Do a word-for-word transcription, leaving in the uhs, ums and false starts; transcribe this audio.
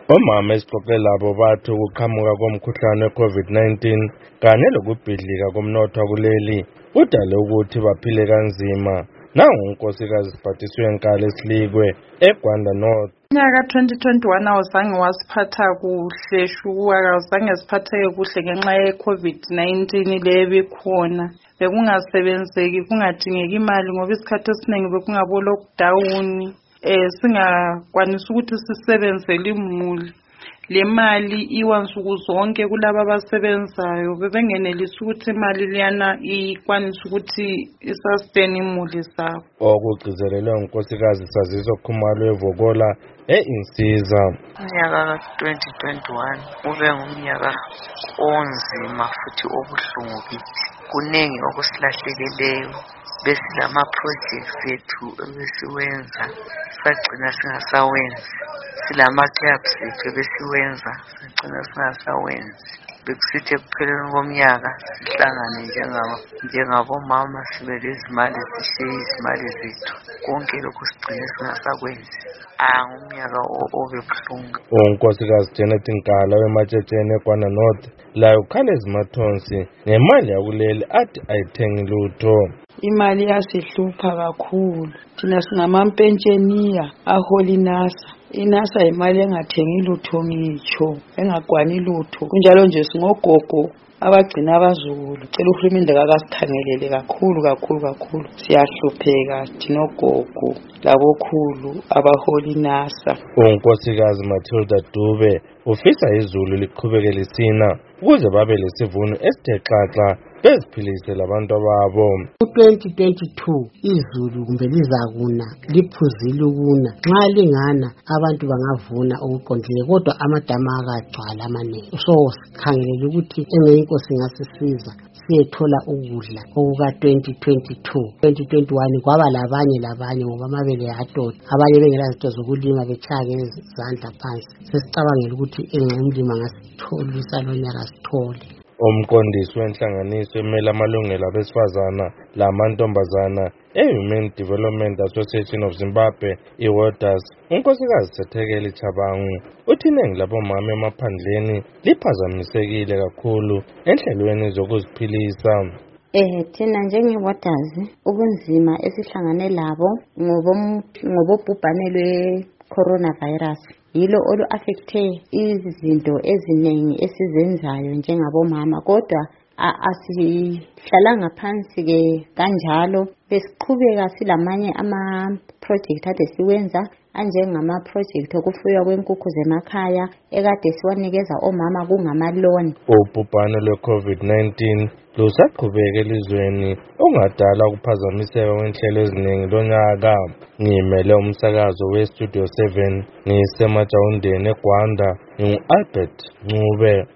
Omama esixoxe labo bathi ukuqhamuka komkhuhlane we-COVID nineteen kanye lokubhidlika komnotho kuleli kudale ukuthi baphile kanzima. Nangu unkosikazi Siphathiswe Nkale Silikwe eGwanda North. Unyaka twenty twenty-one awuzange wasiphatha kuhle shuwa, awuzange siphatheke kuhle ngenxa ye-COVID nineteen le ebikhona. Bekungasebenzeki, kungadingeki imali ngoba isikhathi esiningi bekungabo lockdown. Eh singakwanisa ukuthi sisebenzele imuli. Le mali iwa nsuku zonke kulabo abasebenzayo, bebengenelisa ukuthi imali liyana ikwanisa ukuthi isustain imuli zabo. Okugcizelelwe unkosikazi Saziso Khumalo eVokola e-Insiza. Unyaka twenty twenty-one ube ngumnyaka onzima futhi obuhlungu kithi. Kuningi okusilahlekeleyo, besilama projects ethu ebesiwenza sagcina singasawenzi. Silama clubs ethu ebesiwenza sagcina singasawenzi. Bekusithi ekupheleni komnyaka sihlangane njengabo njengabomama sibe lezimali sishiye izimali zethu. Konke lokhu sigcine singasakwenzi. Angumnyaka obebuhlungu. Unkosikazi Janet Nkala weMatshetsheni eGwanda North layo uKhalezi Mathonsi ngemali yakuleli athi ayithengi lutho. Imali yasihlupha kakhulu. Thina singamampensheniya ahola iNASA. iNASA imali engathengi lutho ngitsho, engakwani lutho. Kunjalo nje singogogo abagcina abazukulu. Cela uhulumende akasikhangelele kakhulu kakhulu kakhulu. Siyahlupheka thina ogogo labokhulu abahola iNASA. Unkosikazi Matilda Dube ufisa izulu liqhubeke lisina ukuze babe lesivuno esithe xaxa beziphilise labantu ababo. twenty twenty-two izulu kumbe lizakuna liphuzile ukuna. Nxa lingana abantu bangavuna okuqondile, kodwa amadama akagcwala amanengi. So sikhangelele ukuthi engeyinkosi ngasisiza siyethola ukudla okuka twenty twenty-two. twenty twenty-one kwaba labanye labanye ngoba amabele yatota, abanye bengela zinto zokulima betshaya ngezandla phansi. Sesicabangela ukuthi engqimlima ngasitholisa lonyaka sithole. Umqondisi wenhlanganiso emela amalungelo abesifazana lamantombazana e-Human Development Association of Zimbabwe, i-WODAS, unkosikazi Sethekeli Chabangu uthi iningi labomama emaphandleni liphazamisekile kakhulu enhlelweni zokuziphilisa. Eh thina njenge-WODAS ubunzima esihlangane labo ngobobhubhane lwe-coronavirus yilo olu affecte izinto eziningi esizenzayo njengabomama, kodwa asihlalanga phansi ke kanjalo. Besiqhubeka silamanye ama project ade siwenza anjengama project okufuywa kwenkukhu zemakhaya ekade siwanikeza omama kungama loan. Ubhubhane lwe-COVID nineteen lusaqhubeka elizweni ongadala ukuphazamiseka kwenhlelo eziningi lonyaka. Ngimele umsakazo we-Studio seven ngisemajawundeni eGwanda, ngingu-Albert Ncube.